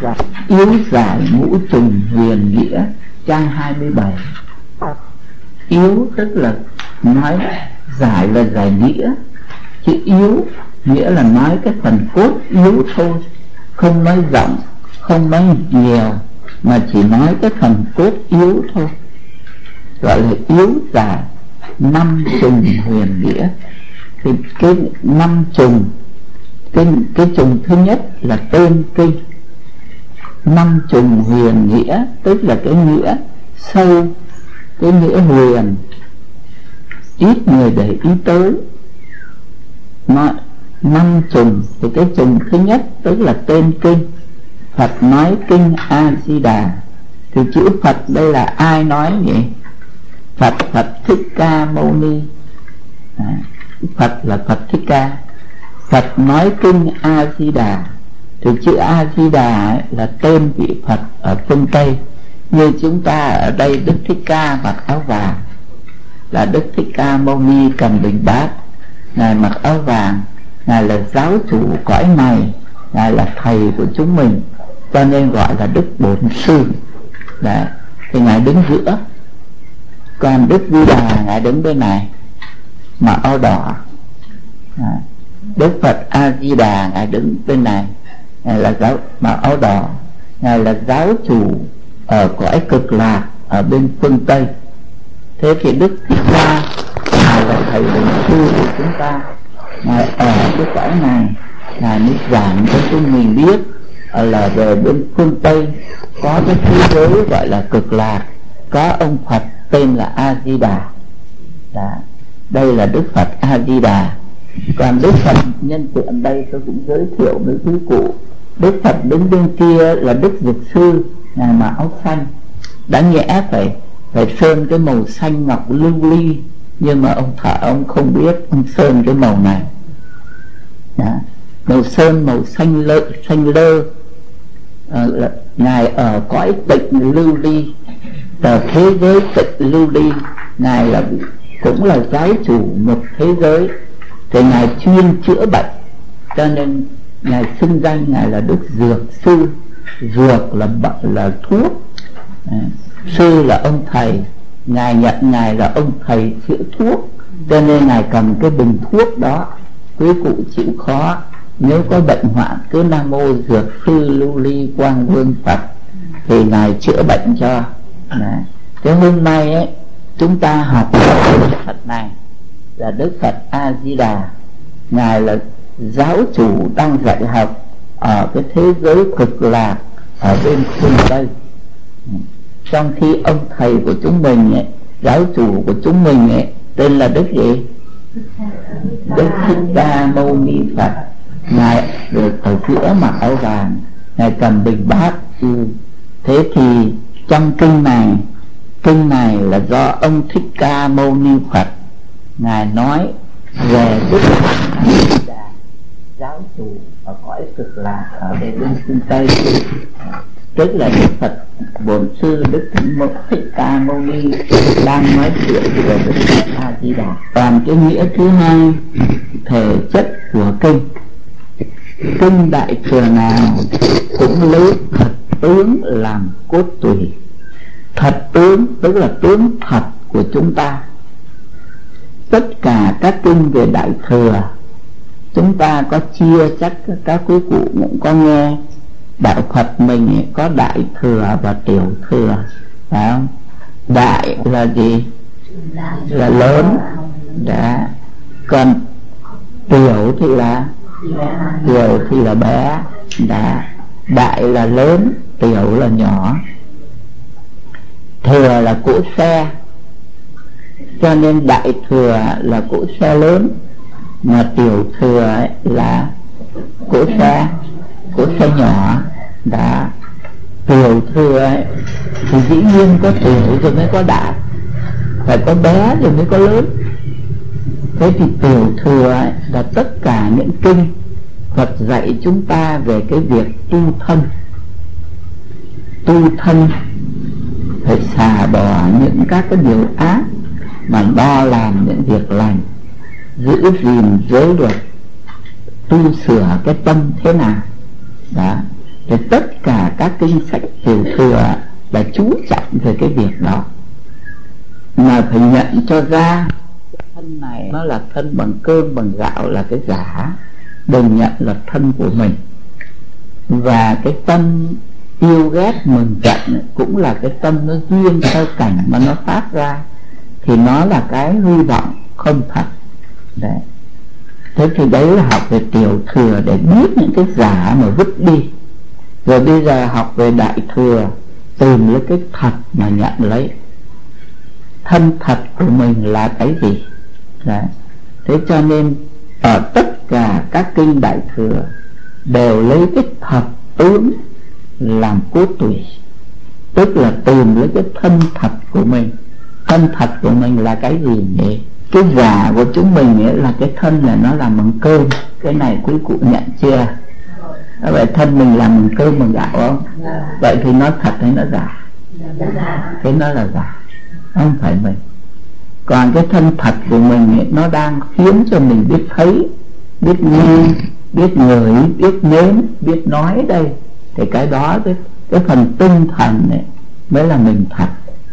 và yếu giải ngũ trùng huyền nghĩa trang 27. Yếu tức là nói giải là giải nghĩa, chứ yếu nghĩa là nói cái phần cốt yếu thôi, không nói rộng, không nói nhiều, mà chỉ nói cái phần cốt yếu thôi, gọi là yếu giải năm trùng huyền nghĩa. Thì cái năm trùng, cái trùng thứ nhất là tên kinh. Năm trùng huyền nghĩa tức là cái nghĩa sâu, cái nghĩa huyền, ít người để ý tới. Năm trùng thì cái trùng thứ nhất tức là tên kinh. Phật nói kinh A Di Đà, thì chữ Phật đây là ai nói nhỉ? Phật Thích Ca Mâu Ni. Phật là Phật Thích Ca. Phật nói kinh A Di Đà, thì chữ A Di Đà là tên vị Phật ở phương Tây. Như chúng ta ở đây Đức Thích Ca mặc áo vàng là Đức Thích Ca Mâu Ni cầm bình bát, Ngài mặc áo vàng, Ngài là giáo chủ cõi này, Ngài là thầy của chúng mình, cho nên gọi là Đức Bổn Sư. Đấy, thì Ngài đứng giữa. Còn Đức Di Đà Ngài đứng bên này mà áo đỏ. Đức Phật A Di Đà Ngài đứng bên này, Ngài là giáo mà áo đỏ, Ngài là giáo chủ ở cõi cực lạc ở bên phương Tây. Thế thì Đức Thích Ca Ngài là thầy bổn sư của chúng ta, Ngài ở cái cõi này, Ngài mới giảng cho chúng mình biết là về bên phương Tây có cái thế giới gọi là cực lạc, có ông Phật tên là A Di Đà. Đây là Đức Phật A Di Đà. Còn Đức Phật nhân tiện đây tôi cũng giới thiệu với quý cụ, Đức Phật đứng bên kia là Đức Dược Sư, Ngài mặc áo xanh. Đáng nhẽ phải sơn cái màu xanh ngọc lưu ly, nhưng mà ông thợ ông không biết, ông sơn cái màu này. Màu sơn màu xanh lơ. Ngài ở cõi tịnh lưu ly, ở thế giới tịnh lưu ly. Ngài là cũng là giáo chủ một thế giới, thì Ngài chuyên chữa bệnh, cho nên Ngài xưng danh Ngài là Đức Dược Sư. Dược là thuốc, sư là ông thầy. Ngài nhận Ngài là ông thầy chữa thuốc, cho nên Ngài cầm cái bình thuốc đó. Quý cụ chịu khó, nếu có bệnh hoạn cứ Nam Mô Dược Sư Lưu Ly Quang Vương Phật, thì Ngài chữa bệnh cho. Thế hôm nay ấy, chúng ta học Đức Phật này là Đức Phật A Di Đà. Ngài là giáo chủ đang dạy học ở cái thế giới cực lạc ở bên phương Tây. Trong khi ông thầy của chúng mình ấy, giáo chủ của chúng mình ấy, tên là Đức gì? Đức Thích Ca Mâu Ni Phật. Ngài được ở giữa mặc áo vàng, Ngài cầm bình bát. Thế thì trong kinh này là do ông Thích Ca Mâu Ni Phật Ngài nói về Đức Phật giáo chủ ở cõi cực lạc ở bên phương Tây, tức là Đức Phật Bổn Sư Đức Thích Ca Mâu Ni đang nói chuyện về Đức Phật A Di Đà. Còn cái nghĩa thứ hai, thể chất của kinh đại thừa nào cũng lấy thật tướng làm cốt tùy. Thật tướng tức là tướng thật của chúng ta. Tất cả các kinh về đại thừa chúng ta có chia, chắc các quý cụ cũng có nghe, đạo Phật mình có đại thừa và tiểu thừa, phải không? Đại là gì? Là lớn. Đã. Còn tiểu thì là bé. Đã. Đại là lớn, tiểu là nhỏ. Thừa là cỗ xe, cho nên đại thừa là cỗ xe lớn, mà tiểu thừa là cỗ xe nhỏ. Đã. Tiểu thừa thì dĩ nhiên có tiểu rồi mới có đại, phải có bé rồi mới có lớn. Thế thì tiểu thừa là tất cả những kinh Phật dạy chúng ta về cái việc tu thân, phải xả bỏ những các cái điều ác mà đo làm những việc lành, giữ gìn giới luật, tu sửa cái tâm thế nào. Đó. Thì tất cả các kinh sách tiểu thừa là chú trọng về cái việc đó, mà phải nhận cho ra thân này nó là thân bằng cơm bằng gạo là cái giả, đừng nhận là thân của mình. Và cái tâm yêu ghét mừng giận cũng là cái tâm nó duyên theo cảnh mà nó phát ra, thì nó là cái hy vọng không thật. Đấy. Thế thì đấy là học về tiểu thừa để biết những cái giả mà vứt đi. Rồi bây giờ học về đại thừa, tìm lấy cái thật mà nhận lấy. Thân thật của mình là cái gì? Đấy. Thế cho nên ở tất cả các kinh đại thừa đều lấy cái thật tướng làm cốt tủy, tức là tìm lấy cái thân thật của mình. Thân thật của mình là cái gì nhỉ? Cái giả của chúng mình ấy là cái thân là nó làm bằng cơm. Cái này quý cụ nhận chưa? Vậy thân mình làm bằng cơm bằng gạo không? Vậy thì nó thật hay nó giả? Thế nó là giả, không phải mình. Còn cái thân thật của mình ấy, nó đang khiến cho mình biết thấy, biết nghe, biết ngửi, biết nếm, biết nói đây. Thì cái đó, cái phần tinh thần này mới là mình thật.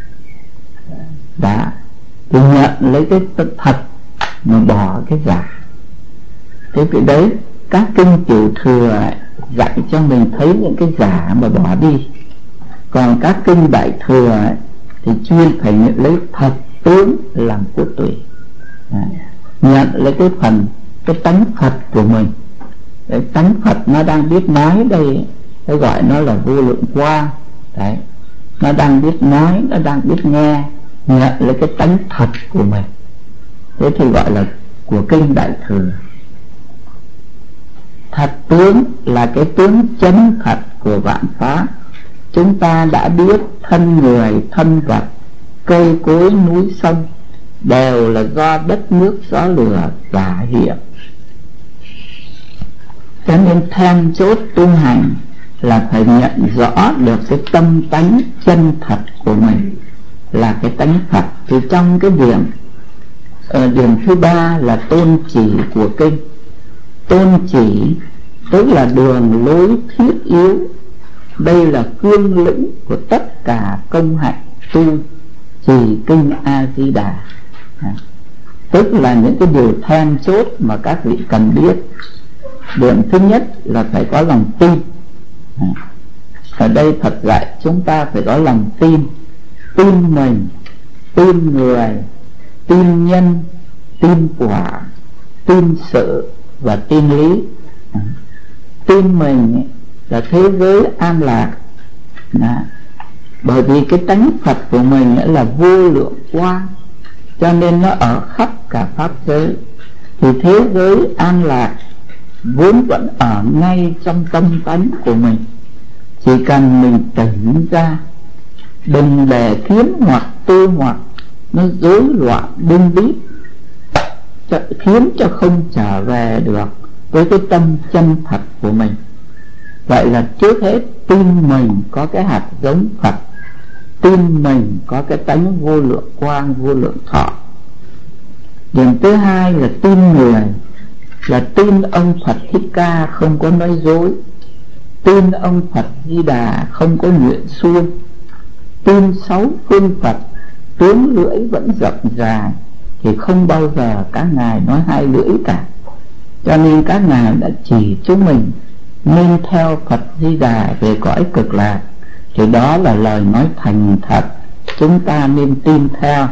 Đã thì nhận lấy cái thật mà bỏ cái giả. Thế thì đấy, các kinh tiểu thừa dạy cho mình thấy những cái giả mà bỏ đi. Còn các kinh đại thừa thì chuyên phải nhận lấy thật tướng làm cốt tủy. Nhận lấy cái phần, cái tánh Phật của mình. Cái tánh Phật nó đang biết nói đây, cái gọi nó là vô lượng quang. Đấy, nó đang biết nói, nó đang biết nghe. Nhận lấy cái tánh thật của mình. Thế thì gọi là của kinh đại thừa. Thật tướng là cái tướng chân thật của vạn pháp. Chúng ta đã biết thân người, thân vật, cây cối, núi sông đều là do đất nước gió lửa giả hiện. Cho nên then chốt tu hành là phải nhận rõ được cái tâm tánh chân thật của mình là cái tánh Phật. Thì trong cái điểm thứ ba là tôn chỉ của kinh. Tôn chỉ tức là đường lối thiết yếu. Đây là cương lĩnh của tất cả công hạnh tu trì kinh A Di Đà. Tức là những cái điều then chốt mà các vị cần biết. Điểm thứ nhất là phải có lòng tin. Ở đây Phật dạy chúng ta phải có lòng tin. Tin mình, tin người, tin nhân, tin quả, tin sự và tin lý. Tin mình là thế giới an lạc. Bởi vì cái tánh Phật của mình là vô lượng quang, cho nên nó ở khắp cả pháp giới. Thì thế giới an lạc vốn vẫn ở ngay trong tâm tánh của mình. Chỉ cần mình tỉnh ra, đừng để khiến hoặc tư hoặc nó rối loạn bưng bít, khiến cho không trở về được với cái tâm chân thật của mình. Vậy là trước hết tin mình có cái hạt giống Phật, tin mình có cái tánh vô lượng quang, vô lượng thọ. Điểm thứ hai là tin người, là tin ông Phật Thích Ca không có nói dối, tin ông Phật Di Đà không có nguyện xuông, tin 6 phương Phật tướng lưỡi vẫn rộng dài, thì không bao giờ các ngài nói hai lưỡi cả. Cho nên các ngài đã chỉ chúng mình nên theo Phật Di Đà về cõi cực lạc. Thì đó là lời nói thành thật, chúng ta nên tin theo.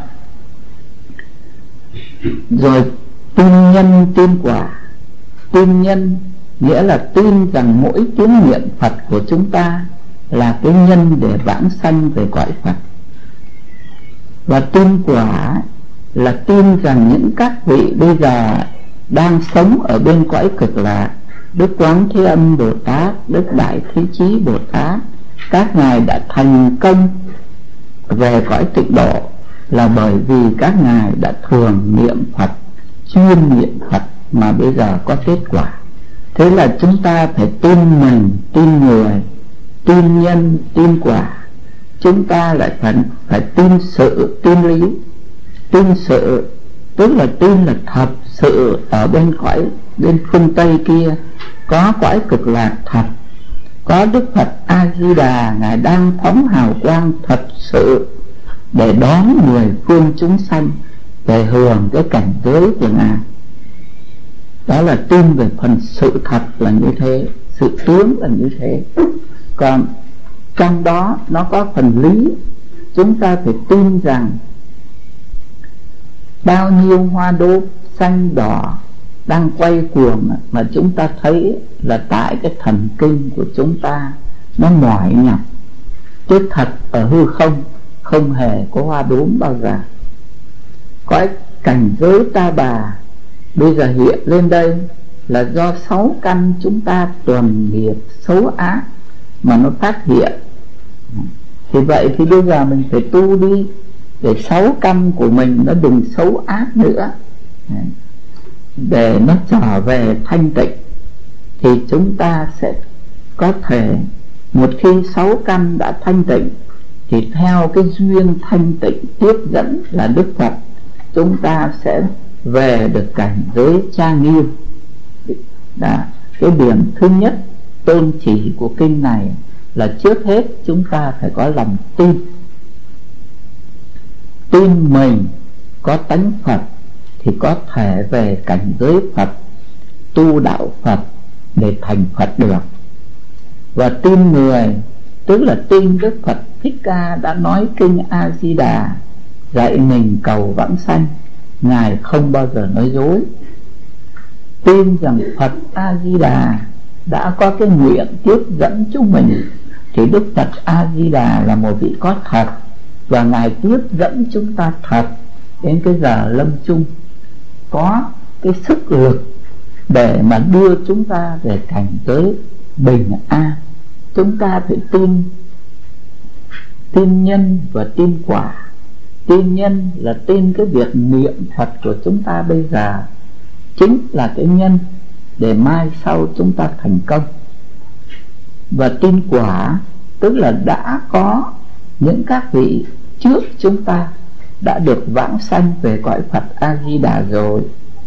Rồi tin nhân tin quả. Tin nhân nghĩa là tin rằng mỗi tiếng niệm Phật của chúng ta là cái nhân để vãng sanh về cõi Phật. Và tin quả là tin rằng những các vị bây giờ đang sống ở bên cõi cực lạc, Đức Quán Thế Âm Bồ Tát, Đức Đại Thế Chí Bồ Tát, các ngài đã thành công về cõi tịnh độ là bởi vì các ngài đã thường niệm Phật, chuyên niệm Phật mà bây giờ có kết quả. Thế là chúng ta phải tin mình, tin người, tin nhân, tin quả. Chúng ta lại phải tin sự, tin lý. Tin sự tức là tin là thật sự ở bên cõi, bên phương Tây kia có cõi cực lạc thật, có Đức Phật A Di Đà, Ngài đang phóng hào quang thật sự để đón mười phương chúng sanh về hưởng cái cảnh giới của Ngài. Đó là tin về phần sự thật là như thế, sự tướng là như thế. Còn trong đó nó có phần lý. Chúng ta phải tin rằng bao nhiêu hoa đốm xanh đỏ đang quay cuồng mà chúng ta thấy là tại cái thần kinh của chúng ta nó mỏi nhọc, chứ thật ở hư không không hề có hoa đốm bao giờ. Cõi cảnh giới Ta Bà bây giờ hiện lên đây là do 6 căn chúng ta tuần nghiệp xấu ác mà nó phát hiện. Thì vậy thì bây giờ mình phải tu đi để 6 căn của mình nó đừng xấu ác nữa, để nó trở về thanh tịnh. Thì chúng ta sẽ có thể, một khi 6 căn đã thanh tịnh thì theo cái duyên thanh tịnh tiếp dẫn là Đức Phật, chúng ta sẽ về được cảnh giới trang nghiêm. Đó, cái điểm thứ nhất tôn chỉ của kinh này là trước hết chúng ta phải có lòng tin. Tin mình có tánh Phật thì có thể về cảnh giới Phật, tu đạo Phật để thành Phật được. Và tin người tức là tin Đức Phật Thích Ca đã nói kinh A Di Đà dạy mình cầu vãng sanh, Ngài không bao giờ nói dối. Tin rằng Phật A Di Đà đã có cái nguyện tiếp dẫn chúng mình, thì Đức Phật A Di Đà là một vị có thật, và Ngài tiếp dẫn chúng ta thật đến cái giờ lâm chung, có cái sức lực để mà đưa chúng ta về cảnh giới bình an. Chúng ta phải tin nhân và tin quả. Tin nhân là tin cái việc niệm Phật của chúng ta bây giờ chính là cái nhân để mai sau chúng ta thành công. Và tin quả tức là đã có những các vị trước chúng ta đã được vãng sanh về cõi Phật A Di Đà rồi.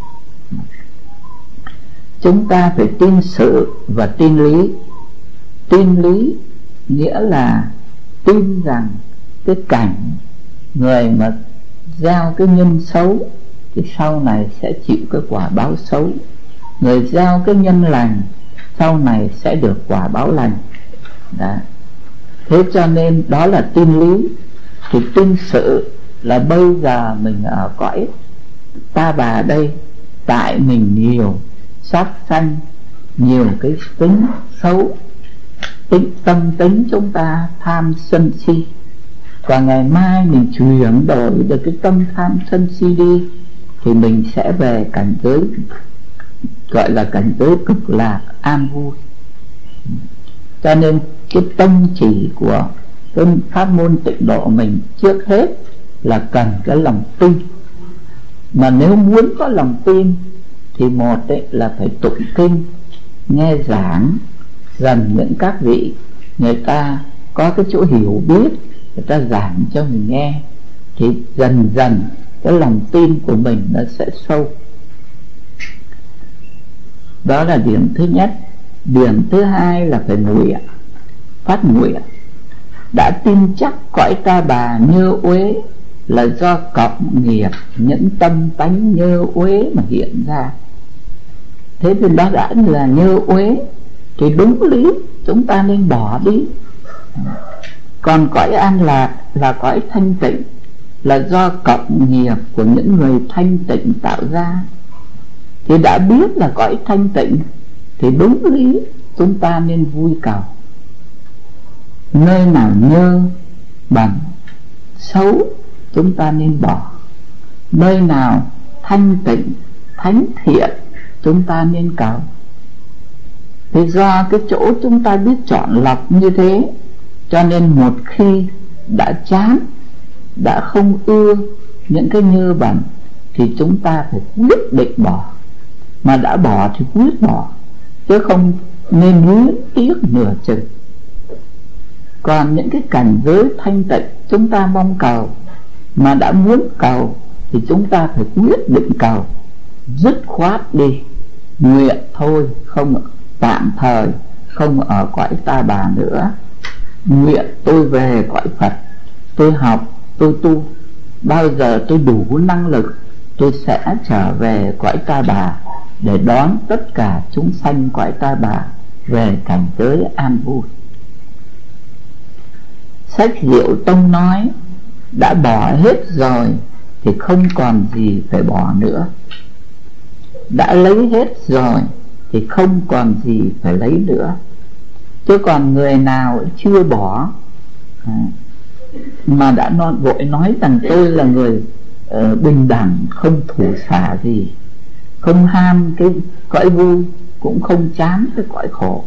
Chúng ta phải tin sự và tin lý. Tin lý nghĩa là tin rằng cái cảnh người mà gieo cái nhân xấu thì sau này sẽ chịu cái quả báo xấu, người gieo cái nhân lành sau này sẽ được quả báo lành. Đó. Thế cho nên đó là tin lý. Thì tin sự là bây giờ mình ở cõi Ta Bà đây, tại mình nhiều sát sanh, nhiều cái tính xấu, tâm tính chúng ta tham sân si, và ngày mai mình chuyển đổi được cái tâm tham sân si đi thì mình sẽ về cảnh giới gọi là cảnh giới cực lạc an vui. Cho nên cái tâm chỉ của cái pháp môn tịnh độ mình trước hết là cần cái lòng tin. Mà nếu muốn có lòng tin thì một là phải tụng kinh, nghe giảng dần những các vị người ta có cái chỗ hiểu biết, người ta giảng cho mình nghe, thì dần dần cái lòng tin của mình nó sẽ sâu. Đó là điểm thứ nhất. Điểm thứ hai là phải nguyện, phát nguyện. Đã tin chắc cõi Ta Bà nhơ uế là do cộng nghiệp những tâm tánh nhơ uế mà hiện ra. Thế thì đó đã là nhơ uế thì đúng lý chúng ta nên bỏ đi. Còn cõi an lạc là cõi thanh tịnh, là do cộng nghiệp của những người thanh tịnh tạo ra. Thì đã biết là cõi thanh tịnh thì đúng lý chúng ta nên vui cầu. Nơi nào nhơ bẩn xấu chúng ta nên bỏ, nơi nào thanh tịnh thánh thiện chúng ta nên cầu. Thì do cái chỗ chúng ta biết chọn lọc như thế, cho nên một khi đã chán, đã không ưa những cái nhơ bẩn thì chúng ta phải quyết định bỏ. Mà đã bỏ thì quyết bỏ, chứ không nên nuối tiếc nửa chừng. Còn những cái cảnh giới thanh tịnh chúng ta mong cầu, mà đã muốn cầu thì chúng ta phải quyết định cầu, dứt khoát đi, nguyện thôi, không tạm thời không ở cõi ta bà nữa. Nguyện tôi về cõi Phật, tôi học, tôi tu, bao giờ tôi đủ năng lực, tôi sẽ trở về cõi ta bà để đón tất cả chúng sanh cõi ta bà về cảnh giới an vui. Sách Diệu Tông nói đã bỏ hết rồi thì không còn gì phải bỏ nữa, đã lấy hết rồi thì không còn gì phải lấy nữa. Chứ còn người nào chưa bỏ mà đã vội nói rằng tôi là người bình đẳng, không thủ xả gì, không ham cái cõi vui, cũng không chán cái cõi khổ,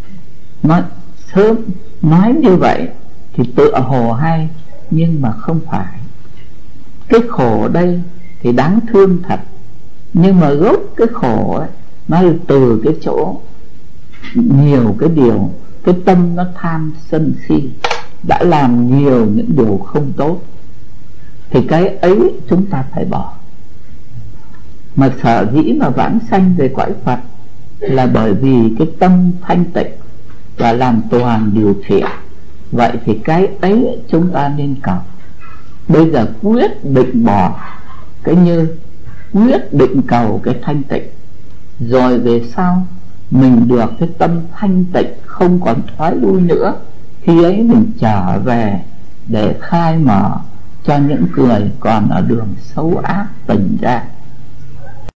nói như vậy thì tựa hồ hay, nhưng mà không phải. Cái khổ đây thì đáng thương thật, nhưng mà gốc cái khổ ấy, nó là từ cái chỗ nhiều cái điều, cái tâm nó tham sân si, đã làm nhiều những điều không tốt, thì cái ấy chúng ta phải bỏ. Mà sở dĩ mà vãng sanh về cõi Phật là bởi vì cái tâm thanh tịnh và làm toàn điều thiện. Vậy thì cái ấy chúng ta nên cầu. Bây giờ quyết định bỏ cái như, quyết định cầu cái thanh tịnh, rồi về sau mình được cái tâm thanh tịnh, không còn thoái lui nữa. Khi ấy mình trở về để khai mở cho những người còn ở đường xấu ác tỉnh ra.